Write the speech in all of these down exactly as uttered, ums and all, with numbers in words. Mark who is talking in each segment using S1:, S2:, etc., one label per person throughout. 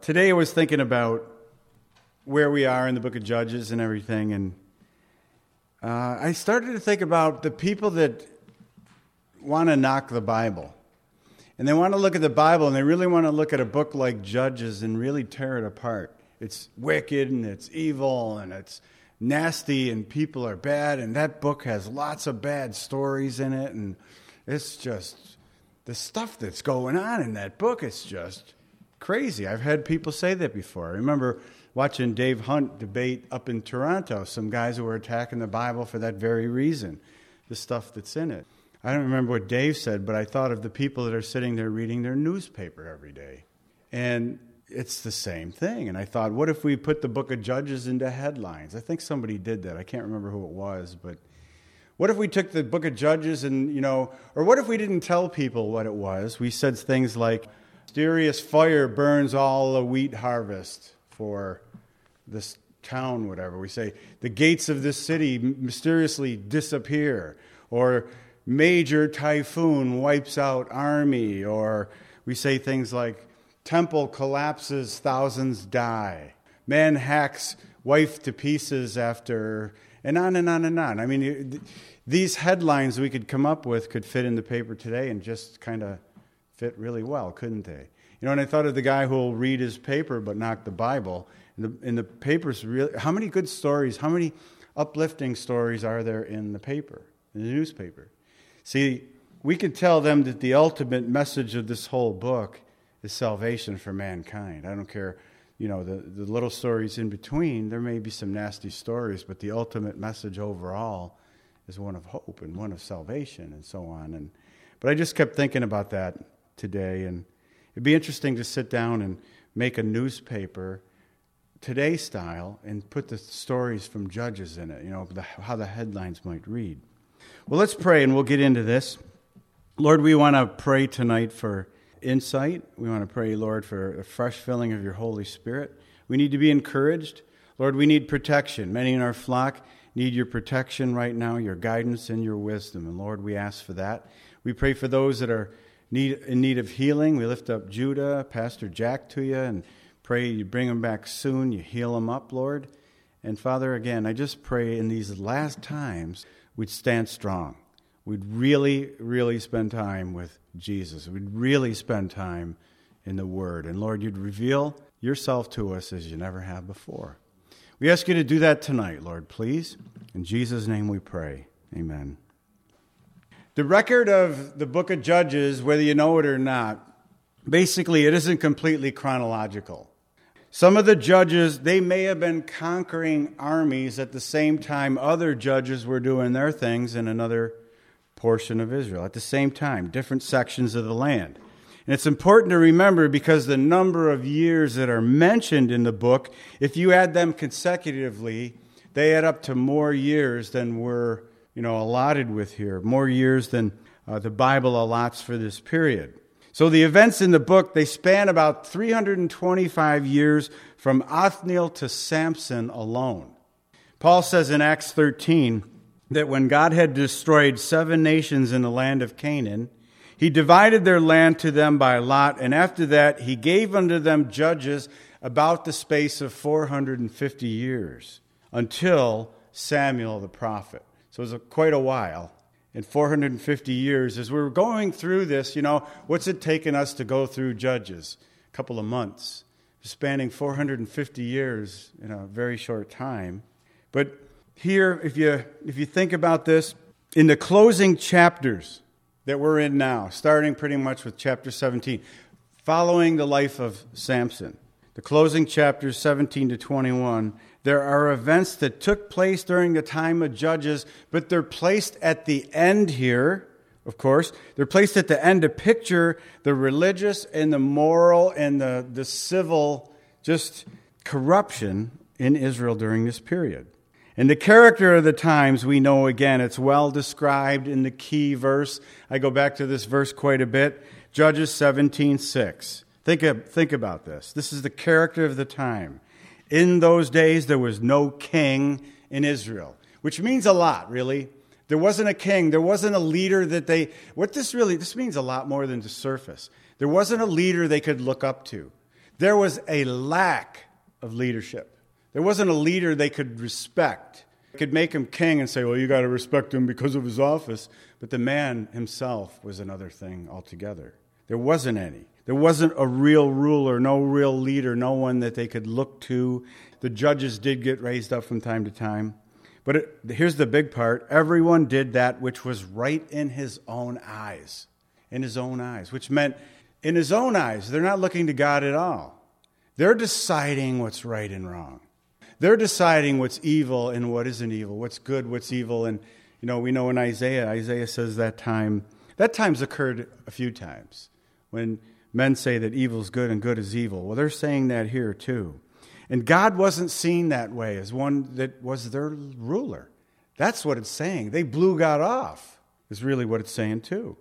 S1: Today I was thinking about where we are in the book of Judges and everything, and uh, I started to think about the people that want to knock the Bible. And they want to look at the Bible, and they really want to look at a book like Judges and really tear it apart. It's wicked, and it's evil, and it's nasty, and people are bad, and that book has lots of bad stories in it, and it's just, the stuff that's going on in that book, it's just crazy. I've had people say that before. I remember watching Dave Hunt debate up in Toronto, some guys who were attacking the Bible for that very reason, the stuff that's in it. I don't remember what Dave said, but I thought of the people that are sitting there reading their newspaper every day. And it's the same thing. And I thought, what if we put the book of Judges into headlines? I think somebody did that. I can't remember who it was, but what if we took the book of Judges and, you know, or what if we didn't tell people what it was? We said things like, mysterious fire burns all the wheat harvest for this town, whatever. We say, the gates of this city mysteriously disappear, or major typhoon wipes out army, or we say things like, temple collapses, thousands die, man hacks wife to pieces after, and on and on and on. I mean, these headlines we could come up with could fit in the paper today and just kind of fit really well, couldn't they? You know, and I thought of the guy who will read his paper but knock the Bible. And the, and the paper's really, how many good stories, how many uplifting stories are there in the paper, in the newspaper? See, we could tell them that the ultimate message of this whole book is salvation for mankind. I don't care, you know, the, the little stories in between, there may be some nasty stories, but the ultimate message overall is one of hope and one of salvation and so on. And but I just kept thinking about that today, and it'd be interesting to sit down and make a newspaper today style and put the stories from Judges in it, you know, the, how the headlines might read. Well, let's pray and we'll get into this. Lord, we want to pray tonight for insight. We want to pray, Lord, for a fresh filling of your Holy Spirit. We need to be encouraged. Lord, we need protection. Many in our flock need your protection right now, your guidance and your wisdom. And Lord, we ask for that. We pray for those that are need, in need of healing. We lift up Judah, Pastor Jack to you, and pray you bring him back soon. You heal him up, Lord. And Father, again, I just pray in these last times we'd stand strong. We'd really, really spend time with Jesus. We'd really spend time in the Word. And Lord, you'd reveal yourself to us as you never have before. We ask you to do that tonight, Lord, please. In Jesus' name we pray. Amen. The record of the book of Judges, whether you know it or not, basically it isn't completely chronological. Some of the judges, they may have been conquering armies at the same time other judges were doing their things in another portion of Israel. At the same time, different sections of the land. And it's important to remember because the number of years that are mentioned in the book, if you add them consecutively, they add up to more years than we're, you know, allotted with here. More years than uh, the Bible allots for this period. So the events in the book, they span about three hundred twenty-five years from Othniel to Samson alone. Paul says in Acts thirteen that when God had destroyed seven nations in the land of Canaan, he divided their land to them by lot, and after that he gave unto them judges about the space of four hundred fifty years, until Samuel the prophet. So it was a, quite a while. In four hundred fifty years, as we're going through this, you know, what's it taken us to go through Judges? A couple of months, spanning four hundred fifty years in a very short time. But here, if you if you think about this, in the closing chapters that we're in now, starting pretty much with chapter seventeen, following the life of Samson, the closing chapters seventeen to twenty-one, there are events that took place during the time of Judges, but they're placed at the end here, of course. They're placed at the end to picture the religious and the moral and the, the civil just corruption in Israel during this period. And the character of the times, we know again, it's well described in the key verse. I go back to this verse quite a bit, Judges seventeen six. Think, of, think about this. This is the character of the time. In those days, there was no king in Israel, which means a lot, really. There wasn't a king. There wasn't a leader that they... What this really... This means a lot more than the surface. There wasn't a leader they could look up to. There was a lack of leadership. There wasn't a leader they could respect. They could make him king and say, well, you got to respect him because of his office. But the man himself was another thing altogether. There wasn't any. There wasn't a real ruler, no real leader, no one that they could look to. The judges did get raised up from time to time. But it, here's the big part. Everyone did that which was right in his own eyes. In his own eyes. Which meant in his own eyes, they're not looking to God at all. They're deciding what's right and wrong. They're deciding what's evil and what isn't evil, what's good, what's evil. And, you know, we know in Isaiah, Isaiah says that time, that time's occurred a few times when men say that evil is good and good is evil. Well, they're saying that here too. And God wasn't seen that way as one that was their ruler. That's what it's saying. They blew God off, is really what it's saying too.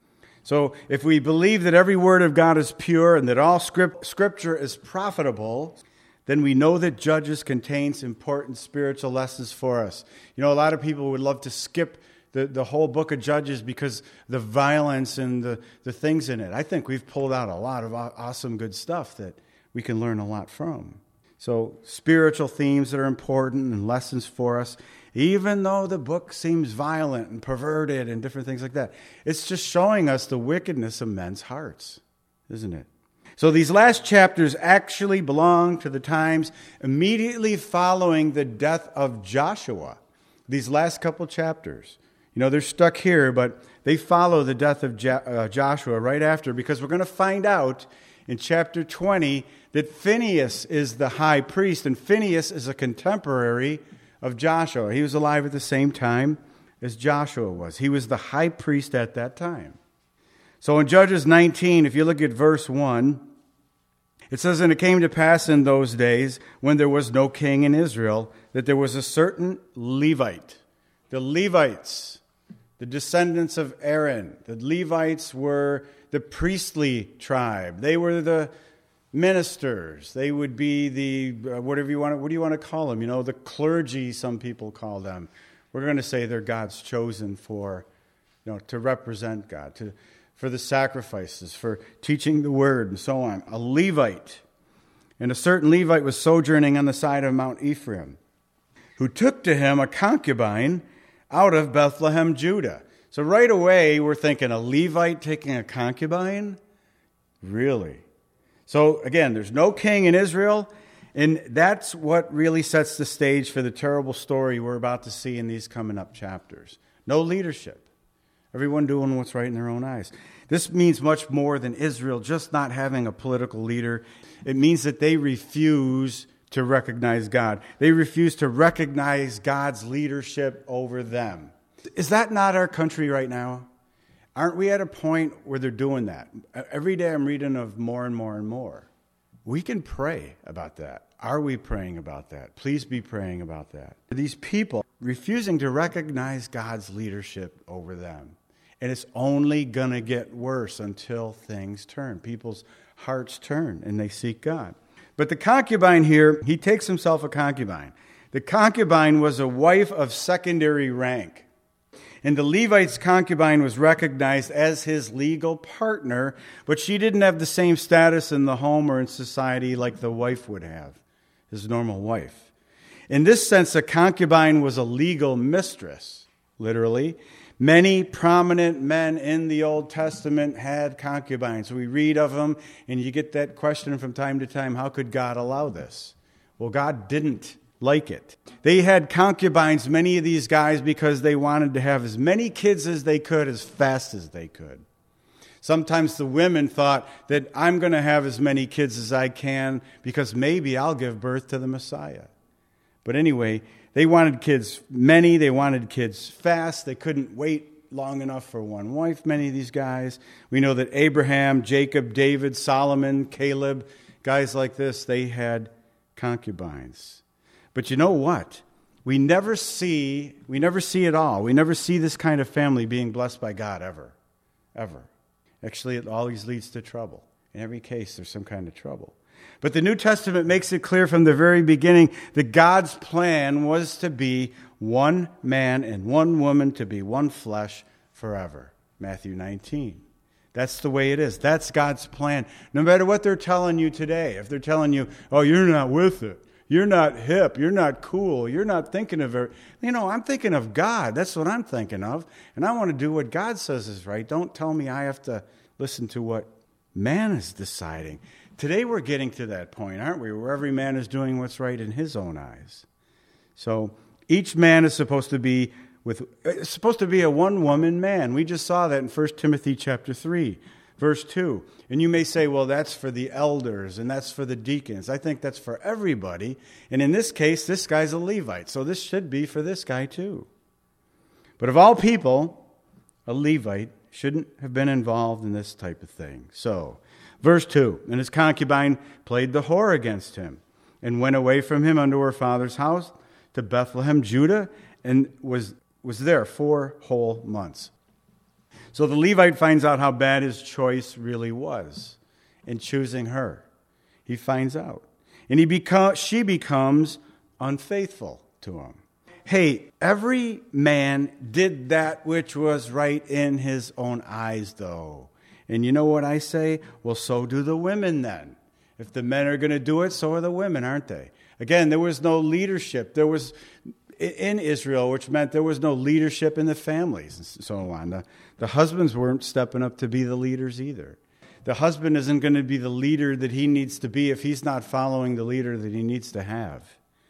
S1: So if we believe that every word of God is pure and that all script, scripture is profitable, then we know that Judges contains important spiritual lessons for us. You know, a lot of people would love to skip the, the whole book of Judges because the violence and the, the things in it. I think we've pulled out a lot of awesome good stuff that we can learn a lot from. So spiritual themes that are important and lessons for us, even though the book seems violent and perverted and different things like that. It's just showing us the wickedness of men's hearts, isn't it? So these last chapters actually belong to the times immediately following the death of Joshua. These last couple chapters. You know, they're stuck here, but they follow the death of Jo- uh, Joshua right after, because we're going to find out in chapter twenty that Phinehas is the high priest, and Phinehas is a contemporary of Joshua. He was alive at the same time as Joshua was. He was the high priest at that time. So in Judges nineteen, if you look at verse one, it says, "And it came to pass in those days, when there was no king in Israel, that there was a certain Levite." The Levites, the descendants of Aaron. The Levites were the priestly tribe. They were the ministers. They would be the, uh, whatever you want to, what do you want to call them? You know, the clergy, some people call them. We're going to say they're God's chosen for, you know, to represent God, to for the sacrifices, for teaching the word, and so on. A Levite. And a certain Levite was sojourning on the side of Mount Ephraim, who took to him a concubine out of Bethlehem, Judah. So right away, we're thinking, a Levite taking a concubine? Really? So again, there's no king in Israel, and that's what really sets the stage for the terrible story we're about to see in these coming up chapters. No leadership. Everyone doing what's right in their own eyes. This means much more than Israel just not having a political leader. It means that they refuse to recognize God. They refuse to recognize God's leadership over them. Is that not our country right now? Aren't we at a point where they're doing that? Every day I'm reading of more and more and more. We can pray about that. Are we praying about that? Please be praying about that. These people refusing to recognize God's leadership over them. And it's only going to get worse until things turn. People's hearts turn and they seek God. But the concubine here, he takes himself a concubine. The concubine was a wife of secondary rank. And the Levite's concubine was recognized as his legal partner, but she didn't have the same status in the home or in society like the wife would have, his normal wife. In this sense, a concubine was a legal mistress, literally. Many prominent men in the Old Testament had concubines. We read of them, and you get that question from time to time, how could God allow this? Well, God didn't like it. They had concubines, many of these guys, because they wanted to have as many kids as they could as fast as they could. Sometimes the women thought that I'm going to have as many kids as I can because maybe I'll give birth to the Messiah. But anyway, they wanted kids many. They wanted kids fast. They couldn't wait long enough for one wife, many of these guys. We know that Abraham, Jacob, David, Solomon, Caleb, guys like this, they had concubines. But you know what? We never see, we never see it all. We never see this kind of family being blessed by God ever, ever. Actually, it always leads to trouble. In every case, there's some kind of trouble. But the New Testament makes it clear from the very beginning that God's plan was to be one man and one woman, to be one flesh forever. Matthew nineteen. That's the way it is. That's God's plan. No matter what they're telling you today, if they're telling you, oh, you're not with it, you're not hip, you're not cool, you're not thinking of it. You know, I'm thinking of God. That's what I'm thinking of. And I want to do what God says is right. Don't tell me I have to listen to what man is deciding. Today we're getting to that point, aren't we, where every man is doing what's right in his own eyes. So each man is supposed to be with it's supposed to be a one-woman man. We just saw that in First Timothy chapter three, verse two. And you may say, well, that's for the elders and that's for the deacons. I think that's for everybody. And in this case, this guy's a Levite, so this should be for this guy too. But of all people, a Levite shouldn't have been involved in this type of thing. So, verse two, and his concubine played the whore against him and went away from him unto her father's house to Bethlehem, Judah, and was was there four whole months. So the Levite finds out how bad his choice really was in choosing her. He finds out. And he beco- she becomes unfaithful to him. Hey, every man did that which was right in his own eyes, though. And you know what I say? Well, so do the women then. If the men are going to do it, so are the women, aren't they? Again, there was no leadership. There was in Israel, which meant there was no leadership in the families and so on. The, the husbands weren't stepping up to be the leaders either. The husband isn't going to be the leader that he needs to be if he's not following the leader that he needs to have.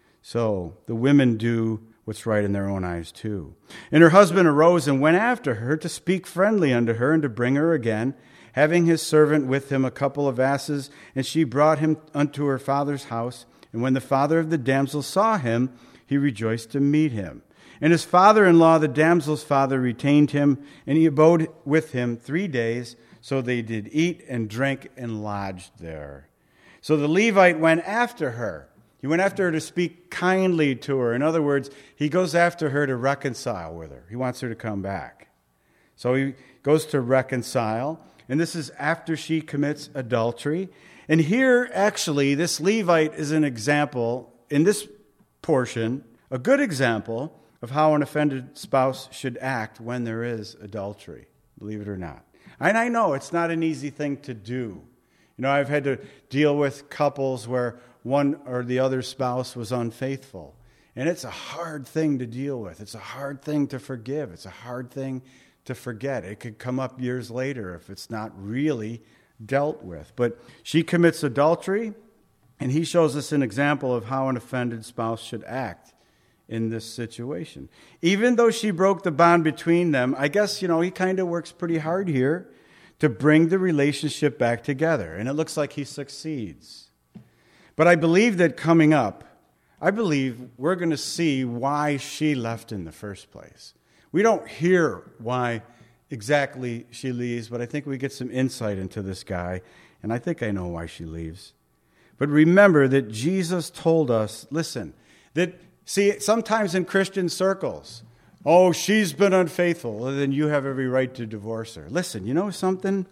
S1: So the women do what's right in their own eyes too. And her husband arose and went after her to speak friendly unto her and to bring her again, having his servant with him a couple of asses, and she brought him unto her father's house. And when the father of the damsel saw him, he rejoiced to meet him. And his father-in-law, the damsel's father, retained him, and he abode with him three days. So they did eat and drink and lodged there. So the Levite went after her. He went after her to speak kindly to her. In other words, he goes after her to reconcile with her. He wants her to come back. So he goes to reconcile, and this is after she commits adultery. And here, actually, this Levite is an example in this portion, a good example of how an offended spouse should act when there is adultery, believe it or not. And I know it's not an easy thing to do. You know, I've had to deal with couples where one or the other spouse was unfaithful. And it's a hard thing to deal with. It's a hard thing to forgive. It's a hard thing to forget. It could come up years later if it's not really dealt with. But she commits adultery, and he shows us an example of how an offended spouse should act in this situation. Even though she broke the bond between them, I guess, you know, he kind of works pretty hard here to bring the relationship back together. And it looks like he succeeds. But I believe that coming up, I believe we're going to see why she left in the first place. We don't hear why exactly she leaves, but I think we get some insight into this guy, and I think I know why she leaves. But remember that Jesus told us, listen, that, see, sometimes in Christian circles, oh, she's been unfaithful, well, then you have every right to divorce her. Listen, you know something?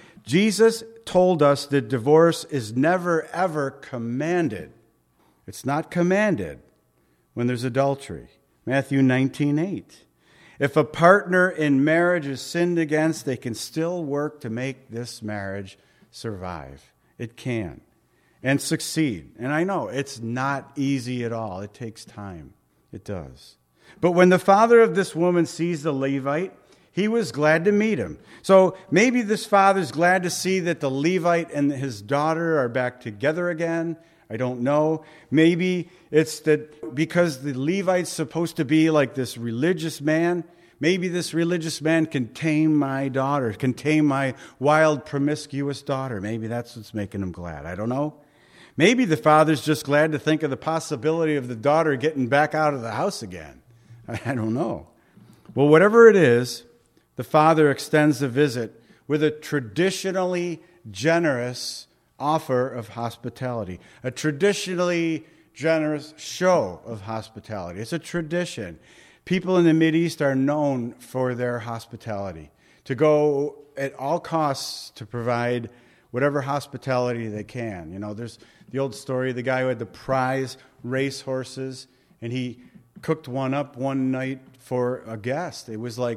S1: Jesus told us that divorce is never, ever commanded. It's not commanded when there's adultery. Matthew nineteen eight. If a partner in marriage is sinned against, they can still work to make this marriage survive. It can. And succeed. And I know it's not easy at all. It takes time. It does. But when the father of this woman sees the Levite, he was glad to meet him. So maybe this father's glad to see that the Levite and his daughter are back together again. I don't know. Maybe it's that because the Levite's supposed to be like this religious man, maybe this religious man can tame my daughter, can tame my wild, promiscuous daughter. Maybe that's what's making him glad. I don't know. Maybe the father's just glad to think of the possibility of the daughter getting back out of the house again. I don't know. Well, whatever it is, the father extends the visit with a traditionally generous offer of hospitality, a traditionally generous show of hospitality. It's a tradition. People in the Mideast are known for their hospitality, to go at all costs to provide whatever hospitality they can. You know, there's the old story of the guy who had the prize race horses, and he cooked one up one night for a guest. It was like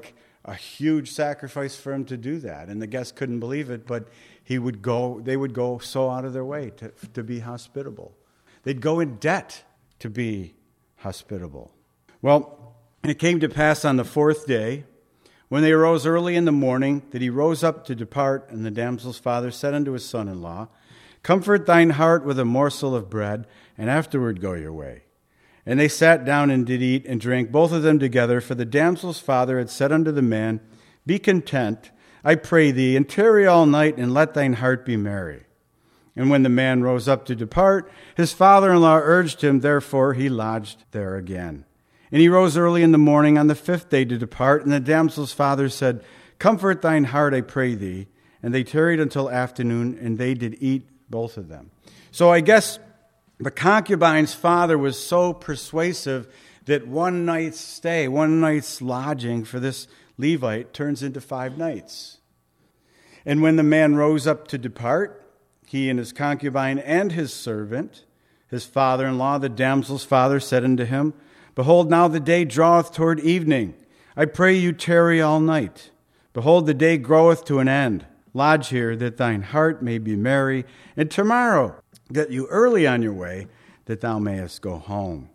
S1: a huge sacrifice for him to do that. And the guests couldn't believe it, but he would go, they would go so out of their way to, to be hospitable. They'd go in debt to be hospitable. Well, it came to pass on the fourth day, when they arose early in the morning, that he rose up to depart, and the damsel's father said unto his son-in-law, Comfort thine heart with a morsel of bread, and afterward go your way. And they sat down and did eat and drink, both of them together, for the damsel's father had said unto the man, Be content, I pray thee, and tarry all night, and let thine heart be merry. And when the man rose up to depart, his father-in-law urged him, therefore he lodged there again. And he rose early in the morning on the fifth day to depart, and the damsel's father said, Comfort thine heart, I pray thee. And they tarried until afternoon, and they did eat, both of them. So I guess the concubine's father was so persuasive that one night's stay, one night's lodging for this Levite turns into five nights. And when the man rose up to depart, he and his concubine and his servant, his father-in-law, the damsel's father, said unto him, Behold, now the day draweth toward evening. I pray you tarry all night. Behold, the day groweth to an end. Lodge here, that thine heart may be merry, and tomorrow get you early on your way, that thou mayest go home.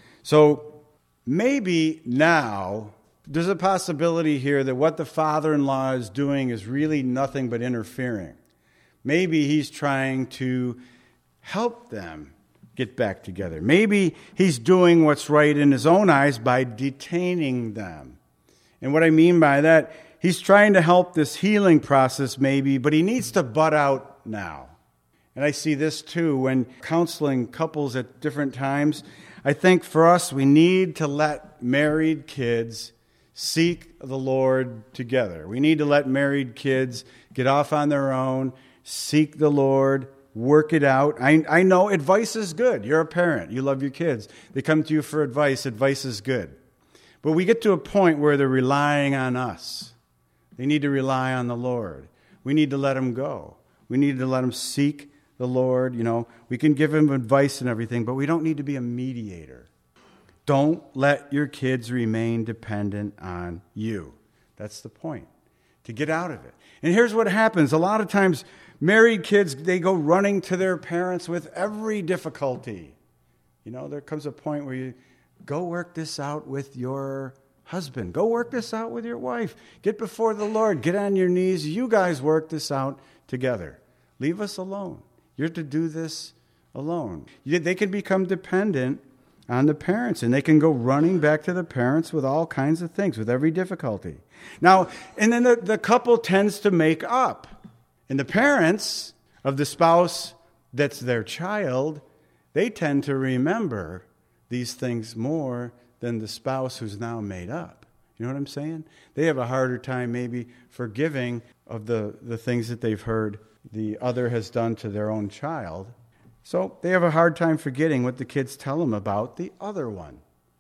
S1: So maybe now there's a possibility here that what the father-in-law is doing is really nothing but interfering. Maybe he's trying to help them get back together. Maybe he's doing what's right in his own eyes by detaining them. And what I mean by that, he's trying to help this healing process maybe, but he needs to butt out now. And I see this too when counseling couples at different times. I think for us, we need to let married kids seek the Lord together. We need to let married kids get off on their own, seek the Lord, work it out. I, I know advice is good. You're a parent. You love your kids. They come to you for advice. Advice is good. But we get to a point where they're relying on us. They need to rely on the Lord. We need to let them go. We need to let them seek the Lord. You know, we can give them advice and everything, but we don't need to be a mediator. Don't let your kids remain dependent on you. That's the point, to get out of it. And here's what happens. A lot of times, married kids, they go running to their parents with every difficulty. You know, there comes a point where you go work this out with your husband. Go work this out with your wife. Get before the Lord. Get on your knees. You guys work this out together. Leave us alone. You're to do this alone. They can become dependent on the parents, and they can go running back to the parents with all kinds of things, with every difficulty. Now, and then the, the couple tends to make up. And the parents of the spouse that's their child, they tend to remember these things more than the spouse who's now made up. You know what I'm saying? They have a harder time maybe forgiving of the, the things that they've heard the other has done to their own child. So they have a hard time forgetting what the kids tell them about the other one.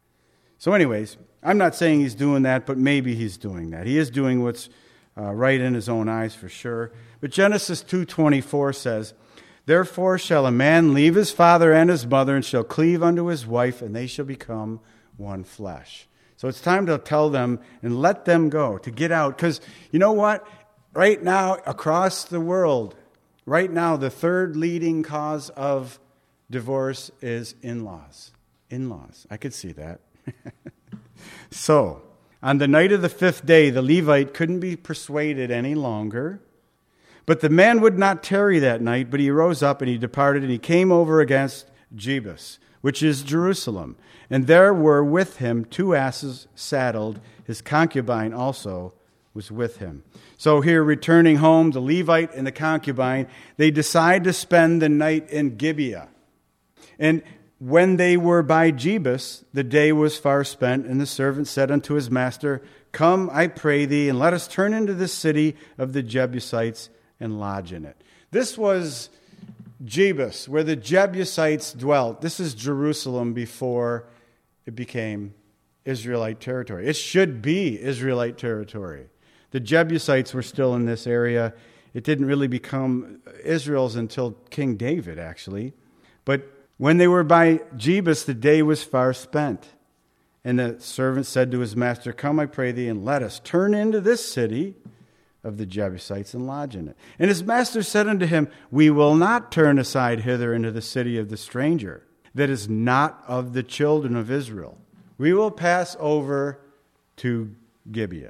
S1: So anyways, I'm not saying he's doing that, but maybe he's doing that. He is doing what's uh, right in his own eyes for sure. But Genesis two twenty-four says, Therefore shall a man leave his father and his mother, and shall cleave unto his wife, and they shall become one flesh. So it's time to tell them and let them go, to get out. Because you know what? Right now, across the world, right now, the third leading cause of divorce is in-laws. In-laws. I could see that. So, on the night of the fifth day, the Levite couldn't be persuaded any longer. But the man would not tarry that night, but he rose up and he departed, and he came over against Jebus, which is Jerusalem. And there were with him two asses saddled. His concubine also was with him. So here, returning home, the Levite and the concubine, they decide to spend the night in Gibeah. And when they were by Jebus, the day was far spent, and the servant said unto his master, Come, I pray thee, and let us turn into the city of the Jebusites and lodge in it. This was Jebus, where the Jebusites dwelt. This is Jerusalem before it became Israelite territory. It should be Israelite territory. The Jebusites were still in this area. It didn't really become Israel's until King David, actually. But when they were by Jebus, the day was far spent. And the servant said to his master, "Come, I pray thee, and let us turn into this city of the Jebusites and lodge in it." And his master said unto him, "We will not turn aside hither into the city of the stranger, that is not of the children of Israel. We will pass over to Gibeah.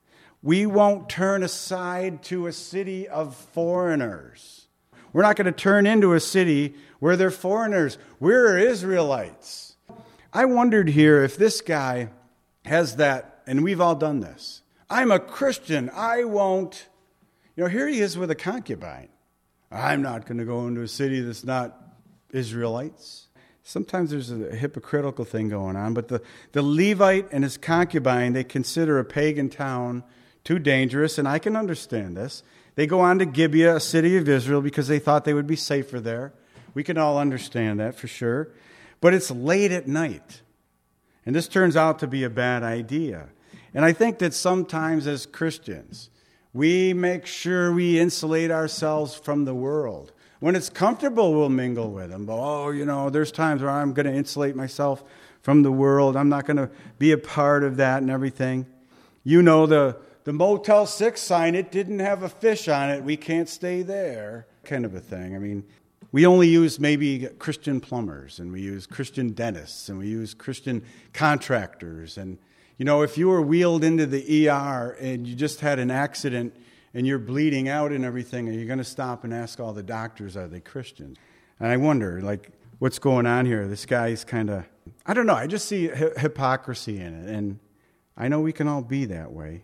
S1: We won't turn aside to a city of foreigners. We're not going to turn into a city where they're foreigners. We're Israelites." I wondered here if this guy has that, and we've all done this. I'm a Christian. I won't. You know, here he is with a concubine. I'm not going to go into a city that's not Israelites. Sometimes there's a hypocritical thing going on, but the, the Levite and his concubine, they consider a pagan town too dangerous, and I can understand this. They go on to Gibeah, a city of Israel, because they thought they would be safer there. We can all understand that for sure. But it's late at night, and this turns out to be a bad idea. And I think that sometimes as Christians, we make sure we insulate ourselves from the world. When it's comfortable, we'll mingle with them. But, oh, you know, there's times where I'm going to insulate myself from the world. I'm not going to be a part of that and everything. You know, the, the Motel six sign, it didn't have a fish on it. We can't stay there, kind of a thing. I mean, we only use maybe Christian plumbers, and we use Christian dentists, and we use Christian contractors. And, you know, if you were wheeled into the E R and you just had an accident and you're bleeding out and everything, are you going to stop and ask all the doctors, are they Christians? And I wonder, like, what's going on here? This guy's kind of, I don't know, I just see hi- hypocrisy in it. And I know we can all be that way.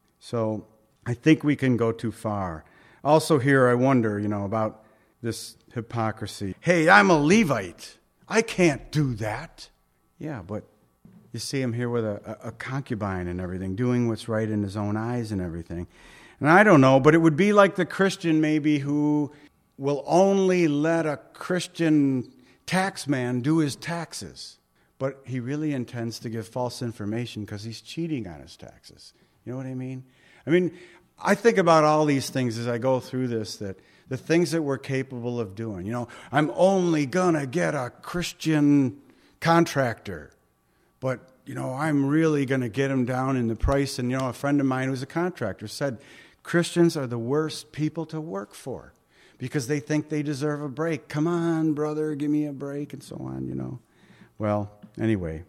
S1: So I think we can go too far. Also here, I wonder, you know, about this hypocrisy. Hey, I'm a Levite. I can't do that. Yeah, but you see him here with a, a, a concubine and everything, doing what's right in his own eyes and everything. And I don't know, but it would be like the Christian maybe who will only let a Christian tax man do his taxes, but he really intends to give false information because he's cheating on his taxes. You know what I mean? I mean, I think about all these things as I go through this, that the things that we're capable of doing. You know, I'm only going to get a Christian contractor, but, you know, I'm really going to get him down in the price. And, you know, a friend of mine who's a contractor said, Christians are the worst people to work for because they think they deserve a break. Come on, brother, give me a break, and so on, you know. Well, anyway,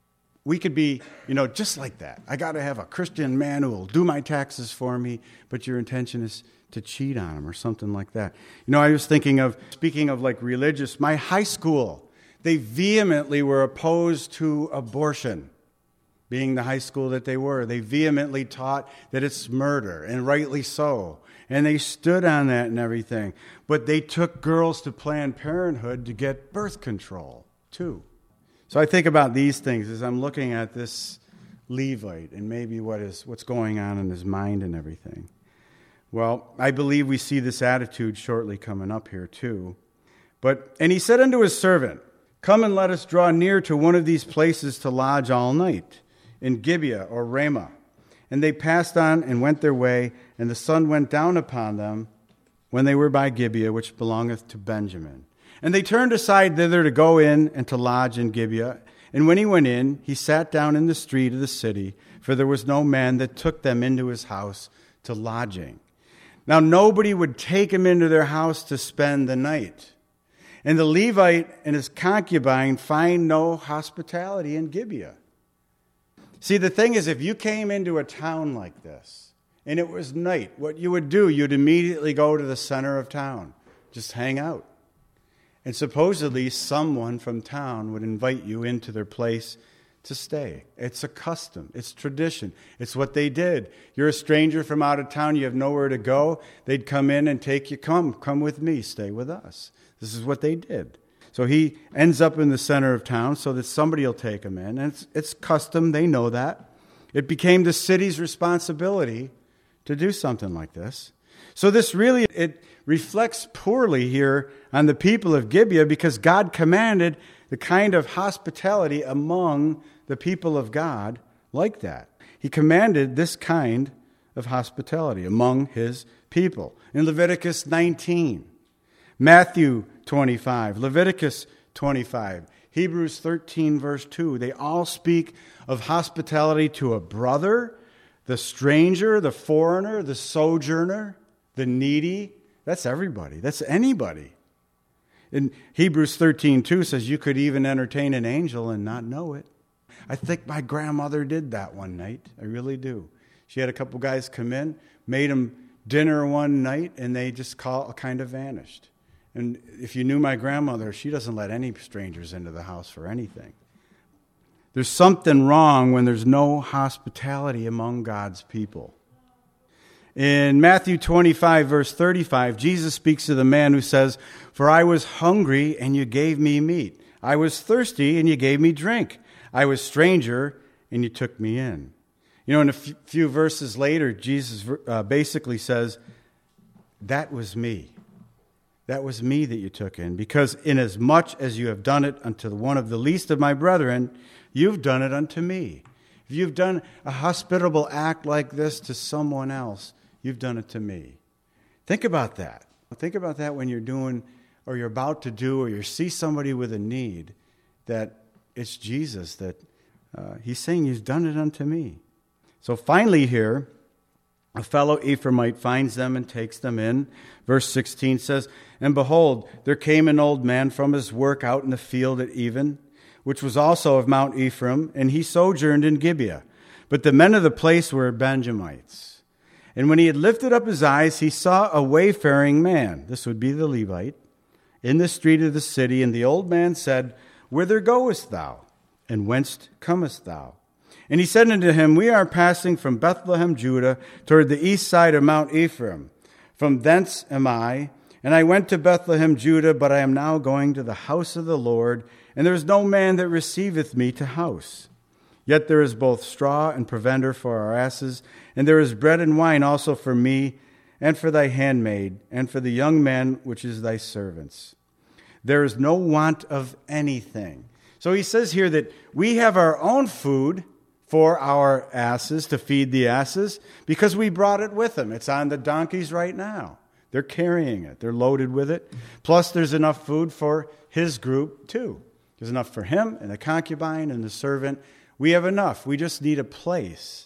S1: we could be, you know, just like that. I got to have a Christian man who will do my taxes for me, but your intention is to cheat on him or something like that. You know, I was thinking of, speaking of like religious, my high school, they vehemently were opposed to abortion. Being the high school that they were, they vehemently taught that it's murder, and rightly so. And they stood on that and everything. But they took girls to Planned Parenthood to get birth control, too. So I think about these things as I'm looking at this Levite and maybe what is what's going on in his mind and everything. Well, I believe we see this attitude shortly coming up here, too. But, and he said unto his servant, "Come and let us draw near to one of these places to lodge all night, in Gibeah or Ramah." And they passed on and went their way, and the sun went down upon them when they were by Gibeah, which belongeth to Benjamin. And they turned aside thither to go in and to lodge in Gibeah. And when he went in, he sat down in the street of the city, for there was no man that took them into his house to lodging. Now nobody would take him into their house to spend the night. And the Levite and his concubine find no hospitality in Gibeah. See, the thing is, if you came into a town like this, and it was night, what you would do, you'd immediately go to the center of town, just hang out. And supposedly someone from town would invite you into their place to stay. It's a custom. It's tradition. It's what they did. You're a stranger from out of town. You have nowhere to go. They'd come in and take you. Come, come with me. Stay with us. This is what they did. So he ends up in the center of town so that somebody will take him in. And it's, it's custom. They know that. It became the city's responsibility to do something like this. So this really, it reflects poorly here on the people of Gibeah because God commanded the kind of hospitality among the people of God like that. He commanded this kind of hospitality among his people. In Leviticus nineteen, Matthew twenty-five, Leviticus twenty-five, Hebrews thirteen, verse two. They all speak of hospitality to a brother, the stranger, the foreigner, the sojourner, the needy. That's everybody. That's anybody. In Hebrews thirteen two says you could even entertain an angel and not know it. I think my grandmother did that one night. I really do. She had a couple guys come in, made them dinner one night, and they just call, kind of vanished. And if you knew my grandmother, she doesn't let any strangers into the house for anything. There's something wrong when there's no hospitality among God's people. In Matthew twenty-five, verse thirty-five, Jesus speaks to the man who says, "For I was hungry, and you gave me meat. I was thirsty, and you gave me drink. I was stranger, and you took me in." You know, in a f- few verses later, Jesus uh, basically says, that was me. That was me that you took in. Because inasmuch as you have done it unto one of the least of my brethren, you've done it unto me. If you've done a hospitable act like this to someone else, you've done it to me. Think about that. Think about that when you're doing, or you're about to do, or you see somebody with a need, that it's Jesus that uh, he's saying, you've done it unto me. So finally here, a fellow Ephraimite finds them and takes them in. Verse sixteen says, "And behold, there came an old man from his work out in the field at even, which was also of Mount Ephraim, and he sojourned in Gibeah. But the men of the place were Benjamites. And when he had lifted up his eyes, he saw a wayfaring man," this would be the Levite, "in the street of the city. And the old man said, Whither goest thou? And whence comest thou? And he said unto him, We are passing from Bethlehem, Judah, toward the east side of Mount Ephraim. From thence am I. And I went to Bethlehem, Judah, but I am now going to the house of the Lord, and there is no man that receiveth me to house. Yet there is both straw and provender for our asses, and there is bread and wine also for me, and for thy handmaid, and for the young man which is thy servants. There is no want of anything." So he says here that we have our own food for our asses, to feed the asses, because we brought it with them. It's on the donkeys right now. They're carrying it. They're loaded with it. Plus, there's enough food for his group, too. There's enough for him and the concubine and the servant. We have enough. We just need a place.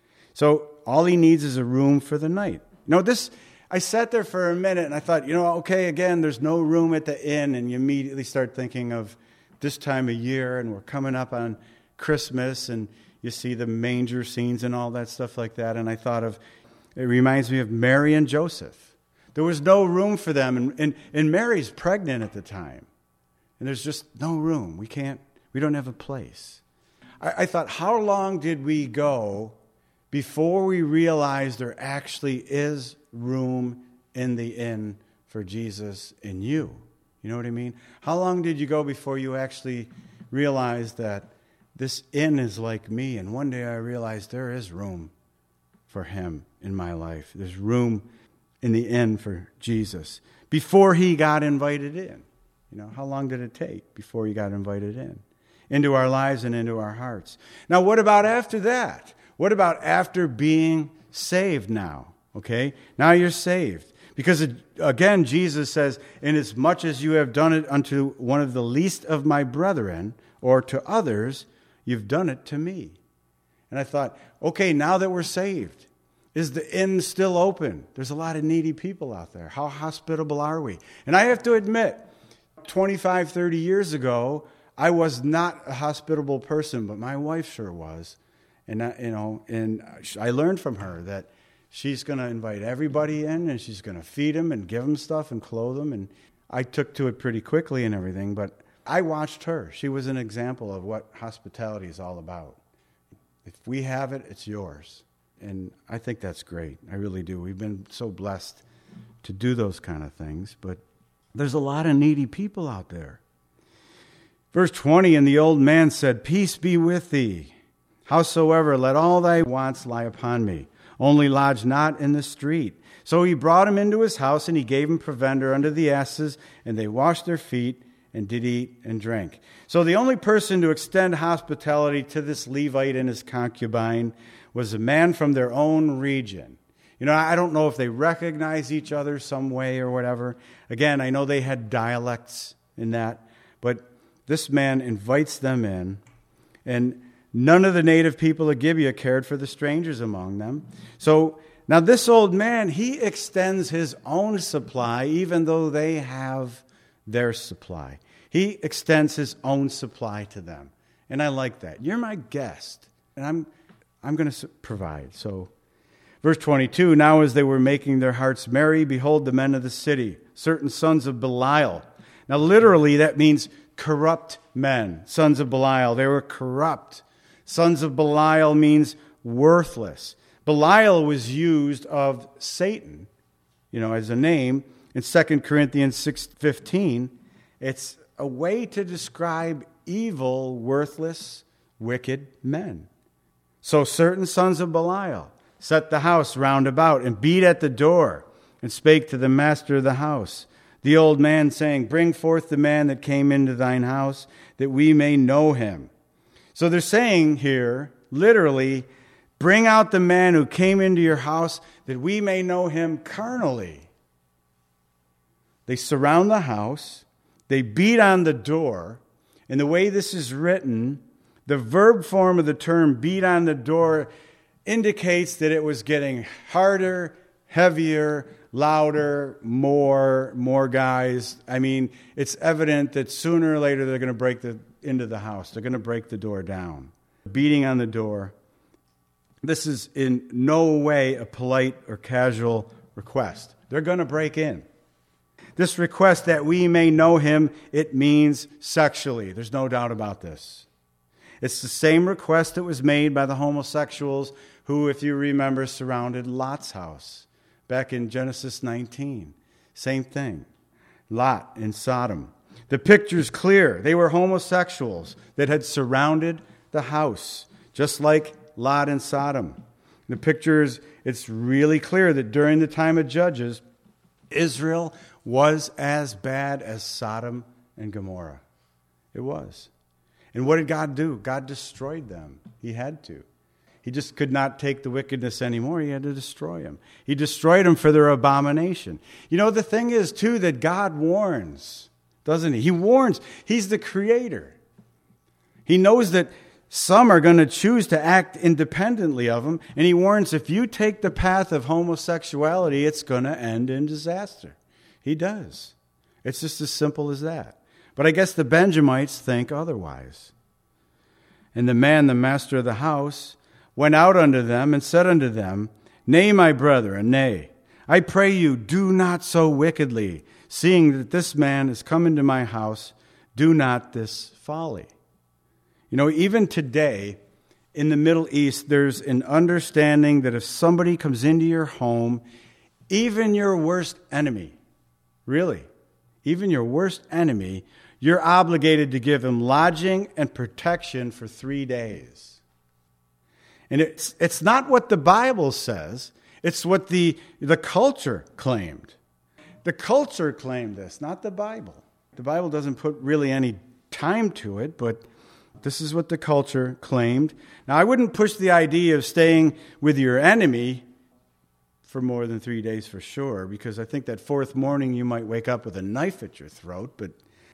S1: So all he needs is a room for the night. You know, this, I sat there for a minute and I thought, you know, okay, again, there's no room at the inn. And you immediately start thinking of this time of year, and we're coming up on Christmas, and you see the manger scenes and all that stuff like that. And I thought of, it reminds me of Mary and Joseph. There was no room for them. And, and, and Mary's pregnant at the time. And there's just no room. We can't, we don't have a place. I, I thought, how long did we go before we realized there actually is room in the inn for Jesus and you? You know what I mean? How long did you go before you actually realized that this inn is like me, and one day I realized there is room for him in my life. There's room in the inn for Jesus. Before he got invited in. You know, how long did it take before he got invited in? Into our lives and into our hearts. Now, what about after that? What about after being saved now? Okay? Now you're saved. Because, again, Jesus says, "Inasmuch as you have done it unto one of the least of my brethren," or to others, "you've done it to me." And I thought, okay, now that we're saved, is the inn still open? There's a lot of needy people out there. How hospitable are we? And I have to admit, twenty-five, thirty years ago, I was not a hospitable person, but my wife sure was. And, I, you know, and I learned from her that she's going to invite everybody in, and she's going to feed them and give them stuff and clothe them. And I took to it pretty quickly and everything, but I watched her. She was an example of what hospitality is all about. If we have it, it's yours. And I think that's great. I really do. We've been so blessed to do those kind of things, but there's a lot of needy people out there. Verse twenty, "And the old man said, Peace be with thee. Howsoever, let all thy wants lie upon me. Only lodge not in the street. So he brought him into his house, and he gave him provender unto the asses, and they washed their feet, and did eat and drink." So the only person to extend hospitality to this Levite and his concubine was a man from their own region. You know, I don't know if they recognize each other some way or whatever. Again, I know they had dialects in that, but this man invites them in, and none of the native people of Gibeah cared for the strangers among them. So now this old man, he extends his own supply, even though they have their supply. He extends his own supply to them. And I like that. You're my guest, and I'm I'm going to provide. So verse twenty-two, now as they were making their hearts merry, behold, the men of the city, certain sons of Belial. Now literally that means corrupt men, sons of Belial. They were corrupt. Sons of Belial means worthless. Belial was used of Satan, you know, as a name. In Second Corinthians six fifteen, it's a way to describe evil, worthless, wicked men. So certain sons of Belial set the house round about and beat at the door and spake to the master of the house, the old man, saying, bring forth the man that came into thine house, that we may know him. So they're saying here, literally, bring out the man who came into your house, that we may know him carnally. They surround the house. They beat on the door. And the way this is written, the verb form of the term beat on the door indicates that it was getting harder, heavier, louder, more, more guys. I mean, it's evident that sooner or later they're going to break the, into the house. They're going to break the door down. Beating on the door. This is in no way a polite or casual request. They're going to break in. This request that we may know him, it means sexually. There's no doubt about this. It's the same request that was made by the homosexuals who, if you remember, surrounded Lot's house back in Genesis nineteen. Same thing. Lot in Sodom. The picture's clear. They were homosexuals that had surrounded the house, just like Lot in Sodom. The picture is, it's really clear that during the time of Judges, Israel was as bad as Sodom and Gomorrah. It was. And what did God do? God destroyed them. He had to. He just could not take the wickedness anymore. He had to destroy them. He destroyed them for their abomination. You know, the thing is, too, that God warns, doesn't he? He warns. He's the creator. He knows that some are going to choose to act independently of him, and he warns, if you take the path of homosexuality, it's going to end in disaster. He does. It's just as simple as that. But I guess the Benjamites think otherwise. And the man, the master of the house, went out unto them and said unto them, nay, my brethren, nay, I pray you, do not so wickedly, seeing that this man is come into my house, do not this folly. You know, even today, in the Middle East, there's an understanding that if somebody comes into your home, even your worst enemy, really, even your worst enemy, you're obligated to give him lodging and protection for three days. And it's it's not what the Bible says. It's what the, the culture claimed. The culture claimed this, not the Bible. The Bible doesn't put really any time to it, but this is what the culture claimed. Now, I wouldn't push the idea of staying with your enemy for more than three days for sure, because I think that fourth morning you might wake up with a knife at your throat. But,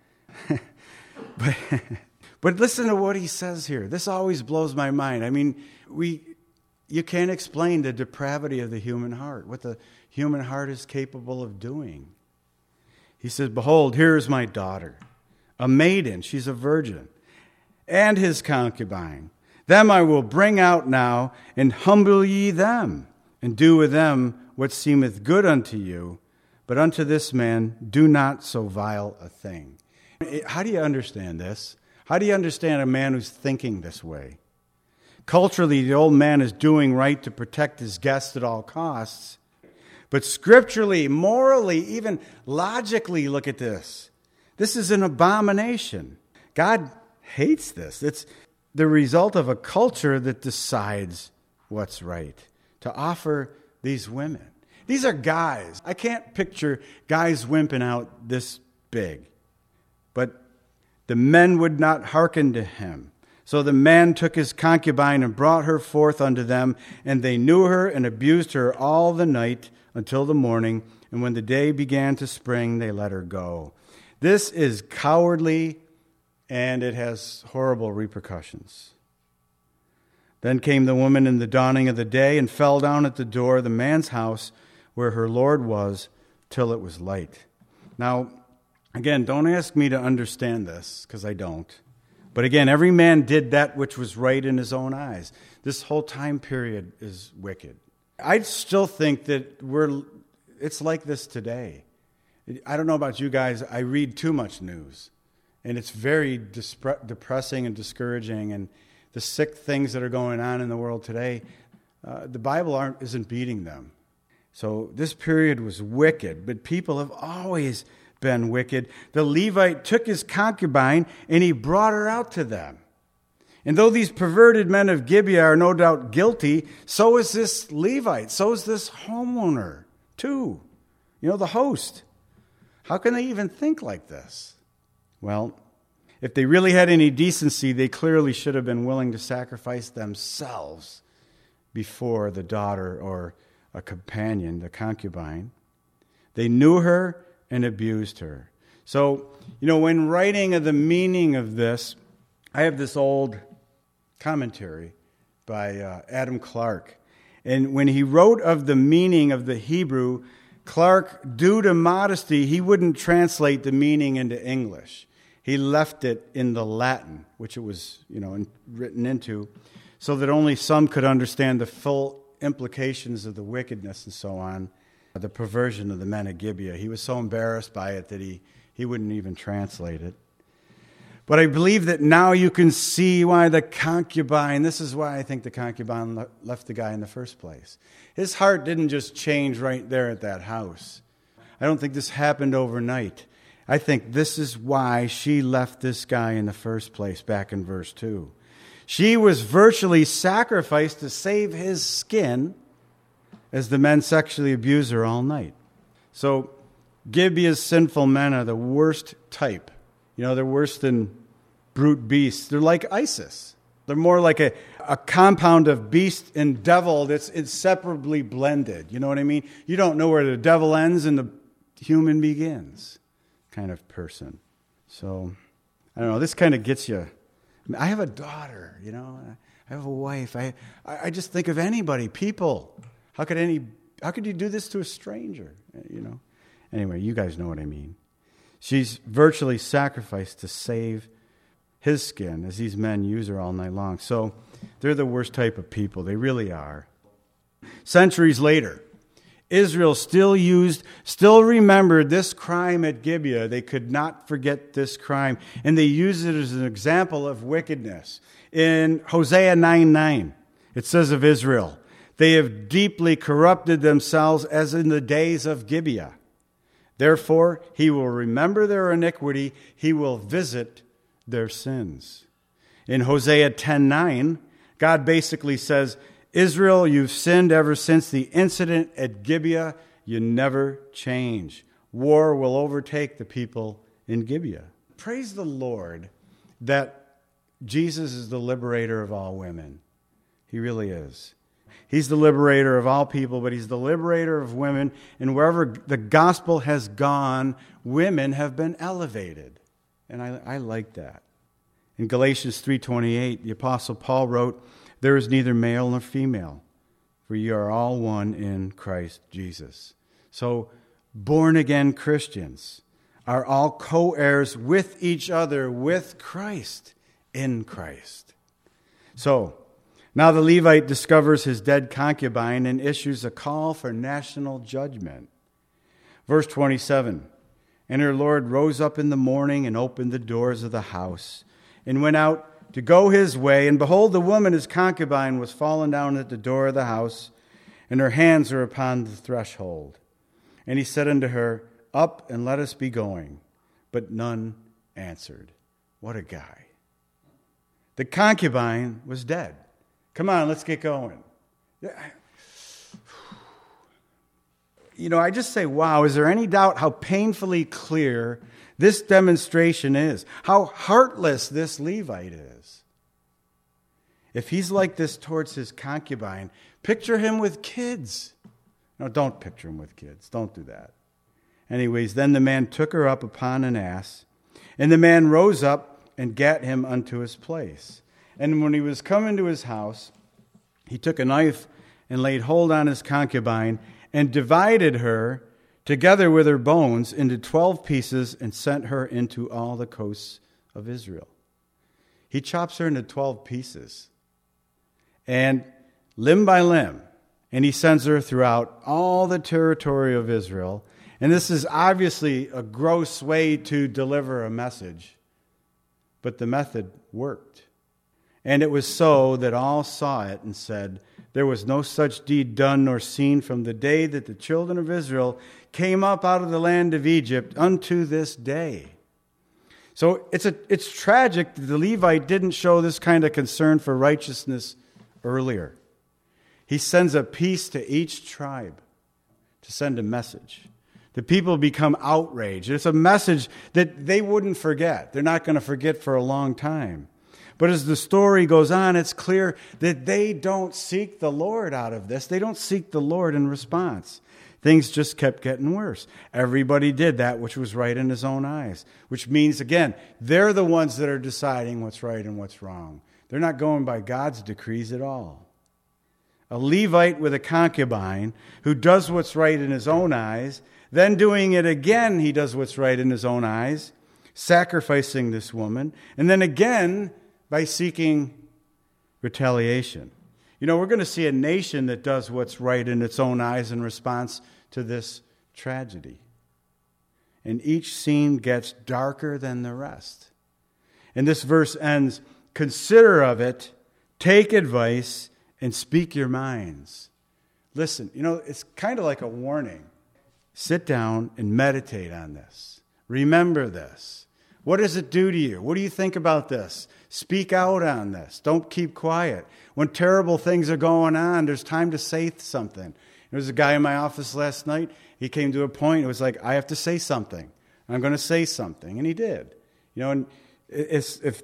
S1: but, but listen to what he says here. This always blows my mind. I mean, we, you can't explain the depravity of the human heart, what the human heart is capable of doing. He says, behold, here is my daughter, a maiden, she's a virgin, and his concubine. Them I will bring out now, and humble ye them, and do with them what seemeth good unto you. But unto this man do not so vile a thing. How do you understand this? How do you understand a man who's thinking this way? Culturally, the old man is doing right to protect his guests at all costs. But scripturally, morally, even logically, look at this. This is an abomination. God hates this. It's the result of a culture that decides what's right to offer these women. These are guys. I can't picture guys wimping out this big. But the men would not hearken to him. So the man took his concubine and brought her forth unto them, and they knew her and abused her all the night until the morning. And when the day began to spring, they let her go. This is cowardly and it has horrible repercussions. Then came the woman in the dawning of the day and fell down at the door of the man's house where her Lord was till it was light. Now, again, don't ask me to understand this, because I don't. But again, every man did that which was right in his own eyes. This whole time period is wicked. I still think that we're, it's like this today. I don't know about you guys, I read too much news. And it's very dispre- depressing and discouraging. And the sick things that are going on in the world today, uh, the Bible aren't, isn't beating them. So this period was wicked, but people have always been wicked. The Levite took his concubine and he brought her out to them. And though these perverted men of Gibeah are no doubt guilty, so is this Levite, so is this homeowner too. You know, the host. How can they even think like this? Well, if they really had any decency, they clearly should have been willing to sacrifice themselves before the daughter or a companion, the concubine. They knew her and abused her. So, you know, when writing of the meaning of this, I have this old commentary by uh, Adam Clark. And when he wrote of the meaning of the Hebrew, Clark, due to modesty, he wouldn't translate the meaning into English. He left it in the Latin, which it was, you know, in, written into, so that only some could understand the full implications of the wickedness and so on, the perversion of the men of Gibeah. He was so embarrassed by it that he, he wouldn't even translate it. But I believe that now you can see why the concubine, this is why I think the concubine le- left the guy in the first place. His heart didn't just change right there at that house. I don't think this happened overnight. I think this is why she left this guy in the first place, back in verse two. She was virtually sacrificed to save his skin as the men sexually abused her all night. So Gibeah's sinful men are the worst type. You know, they're worse than brute beasts. They're like ISIS. They're more like a, a compound of beast and devil that's inseparably blended. You know what I mean? You don't know where the devil ends and the human begins kind of person. So, I don't know, this kind of gets you. I mean, I have a daughter, you know. I have a wife. I I just think of anybody, people. How could any, how could you do this to a stranger, you know? Anyway, you guys know what I mean. She's virtually sacrificed to save his skin as these men use her all night long. So they're the worst type of people. They really are. Centuries later, Israel still used, still remembered this crime at Gibeah. They could not forget this crime. And they used it as an example of wickedness. In Hosea nine nine, it says of Israel, they have deeply corrupted themselves as in the days of Gibeah. Therefore, he will remember their iniquity. He will visit their sins. In Hosea ten nine, God basically says, Israel, you've sinned ever since the incident at Gibeah. You never change. War will overtake the people in Gibeah. Praise the Lord that Jesus is the liberator of all women. He really is. He's the liberator of all people, but he's the liberator of women. And wherever the gospel has gone, women have been elevated. And I, I like that. In Galatians three twenty-eight, the Apostle Paul wrote, there is neither male nor female, for you are all one in Christ Jesus. So, born-again Christians are all co-heirs with each other, with Christ, in Christ. So, now the Levite discovers his dead concubine and issues a call for national judgment. Verse twenty-seven, and her Lord rose up in the morning and opened the doors of the house and went out to go his way. And behold, the woman, his concubine, was fallen down at the door of the house, and her hands were upon the threshold. And he said unto her, up and let us be going. But none answered. What a guy. The concubine was dead. Come on, let's get going. You know, I just say, wow, is there any doubt how painfully clear this demonstration is? How heartless this Levite is. If he's like this towards his concubine, picture him with kids. No, don't picture him with kids. Don't do that. Anyways, then the man took her up upon an ass, and the man rose up, and gat him unto his place. And when he was come into his house, he took a knife and laid hold on his concubine and divided her together with her bones into twelve pieces and sent her into all the coasts of Israel. He chops her into twelve pieces and limb by limb, and he sends her throughout all the territory of Israel. And this is obviously a gross way to deliver a message, but the method worked. And it was so that all saw it and said, there was no such deed done nor seen from the day that the children of Israel came up out of the land of Egypt unto this day. So it's a it's tragic that the Levite didn't show this kind of concern for righteousness earlier. He sends a piece to each tribe to send a message. The people become outraged. It's a message that they wouldn't forget. They're not going to forget for a long time. But as the story goes on, it's clear that they don't seek the Lord out of this. They don't seek the Lord in response. Things just kept getting worse. Everybody did that which was right in his own eyes, which means, again, they're the ones that are deciding what's right and what's wrong. They're not going by God's decrees at all. A Levite with a concubine who does what's right in his own eyes, then doing it again, he does what's right in his own eyes, sacrificing this woman, and then again by seeking retaliation. You know, we're going to see a nation that does what's right in its own eyes in response to this tragedy. And each scene gets darker than the rest. And this verse ends, consider of it, take advice, and speak your minds. Listen, you know, it's kind of like a warning. Sit down and meditate on this. Remember this. What does it do to you? What do you think about this? Speak out on this. Don't keep quiet. When terrible things are going on, there's time to say something. There was a guy in my office last night. He came to a point, it was like, I have to say something. I'm going to say something. And he did. You know, and it's, if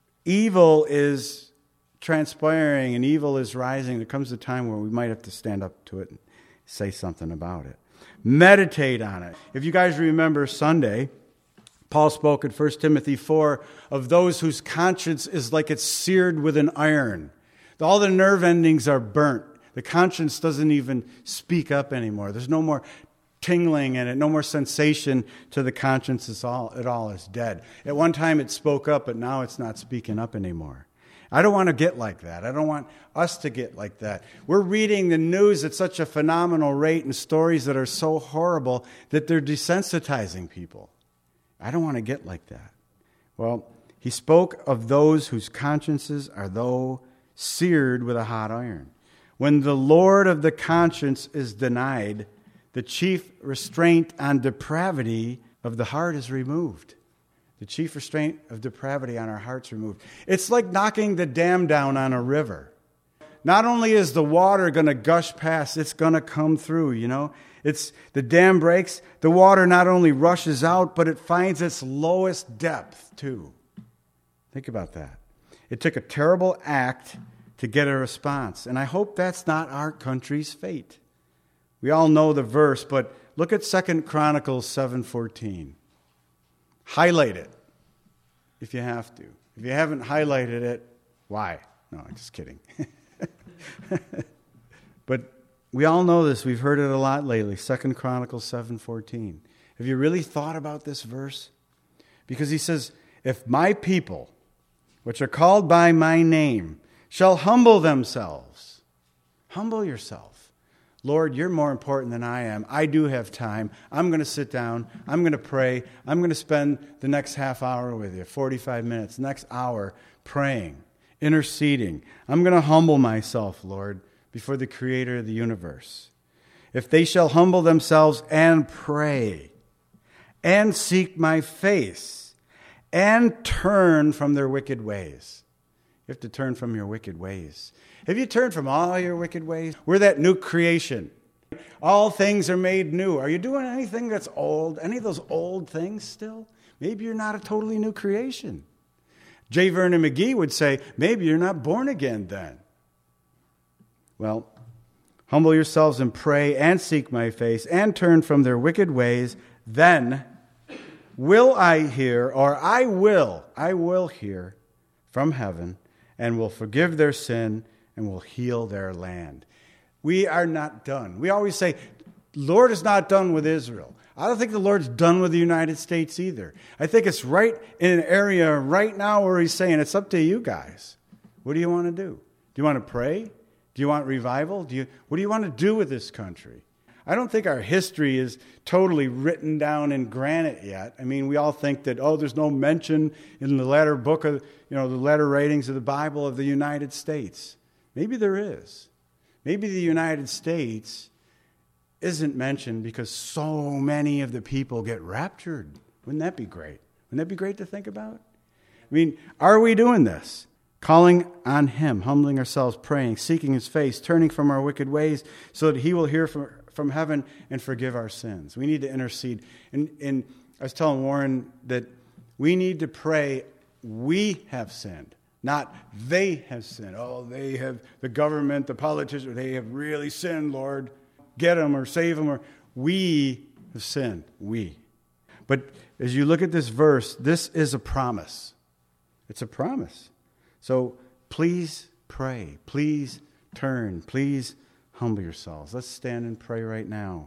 S1: evil is transpiring and evil is rising, there comes a time where we might have to stand up to it and say something about it. Meditate on it. If you guys remember Sunday, Paul spoke in First Timothy four of those whose conscience is like it's seared with an iron. All the nerve endings are burnt. The conscience doesn't even speak up anymore. There's no more tingling in it, no more sensation to the conscience. It's all, it all is dead. At one time it spoke up, but now it's not speaking up anymore. I don't want to get like that. I don't want us to get like that. We're reading the news at such a phenomenal rate and stories that are so horrible that they're desensitizing people. I don't want to get like that. Well, he spoke of those whose consciences are though seared with a hot iron. When the Lord of the conscience is denied, the chief restraint on depravity of the heart is removed. The chief restraint of depravity on our hearts removed. It's like knocking the dam down on a river. Not only is the water going to gush past, it's going to come through, you know. It's the dam breaks, the water not only rushes out, but it finds its lowest depth too. Think about that. It took a terrible act to get a response. And I hope that's not our country's fate. We all know the verse, but look at Second Chronicles seven fourteen. Highlight it if you have to. If you haven't highlighted it, why? No, I'm just kidding. But we all know this. We've heard it a lot lately. Second Chronicles seven fourteen. Have you really thought about this verse? Because he says, if my people, which are called by my name, shall humble themselves. Humble yourself. Lord, you're more important than I am. I do have time. I'm going to sit down. I'm going to pray. I'm going to spend the next half hour with you, forty-five minutes, next hour praying, interceding. I'm going to humble myself, Lord, before the Creator of the universe. If they shall humble themselves and pray and seek my face and turn from their wicked ways. You have to turn from your wicked ways. Have you turned from all your wicked ways? We're that new creation. All things are made new. Are you doing anything that's old? Any of those old things still? Maybe you're not a totally new creation. J. Vernon McGee would say, maybe you're not born again then. Well, humble yourselves and pray and seek my face and turn from their wicked ways. Then will I hear, or I will, I will hear from heaven and will forgive their sin and will heal their land. We are not done. We always say, Lord is not done with Israel. I don't think the Lord's done with the United States either. I think it's right in an area right now where he's saying, it's up to you guys. What do you want to do? Do you want to pray? Do you want revival? Do you, what do you want to do with this country? I don't think our history is totally written down in granite yet. I mean, we all think that, oh, there's no mention in the letter book of, you know, the letter writings of the Bible of the United States. Maybe there is. Maybe the United States isn't mentioned because so many of the people get raptured. Wouldn't that be great? Wouldn't that be great to think about? I mean, are we doing this? Calling on him, humbling ourselves, praying, seeking his face, turning from our wicked ways so that he will hear from, from heaven and forgive our sins. We need to intercede. And, and I was telling Warren that we need to pray, we have sinned, not they have sinned. Oh, they have, the government, the politicians, they have really sinned, Lord. Get them or save them. Or we have sinned, we. But as you look at this verse, this is a promise. It's a promise. So please pray. Please turn. Please humble yourselves. Let's stand and pray right now.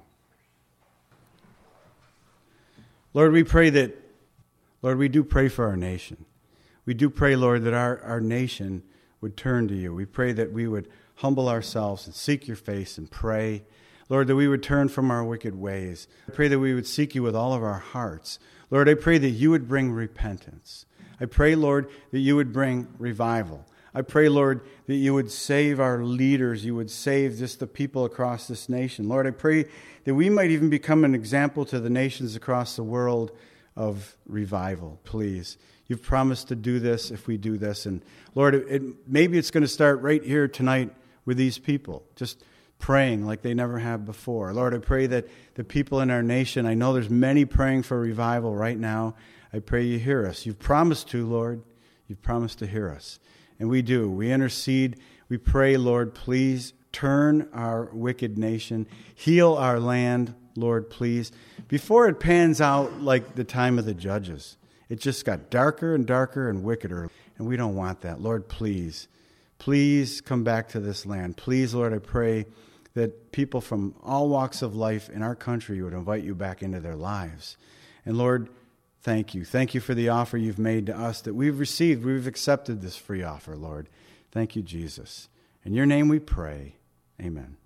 S1: Lord, we pray that, Lord, we do pray for our nation. We do pray, Lord, that our, our nation would turn to you. We pray that we would humble ourselves and seek your face and pray. Lord, that we would turn from our wicked ways. I pray that we would seek you with all of our hearts. Lord, I pray that you would bring repentance. I pray, Lord, that you would bring revival. I pray, Lord, that you would save our leaders. You would save just the people across this nation. Lord, I pray that we might even become an example to the nations across the world of revival, please. You've promised to do this if we do this. And Lord, it, maybe it's going to start right here tonight with these people, just praying like they never have before. Lord, I pray that the people in our nation, I know there's many praying for revival right now. I pray you hear us. You've promised to, Lord. You've promised to hear us. And we do. We intercede. We pray, Lord, please turn our wicked nation. Heal our land, Lord, please. Before it pans out like the time of the judges. It just got darker and darker and wickeder. And we don't want that. Lord, please. Please come back to this land. Please, Lord, I pray that people from all walks of life in our country would invite you back into their lives. And Lord, thank you. Thank you for the offer you've made to us that we've received. We've accepted this free offer, Lord. Thank you, Jesus. In your name we pray. Amen.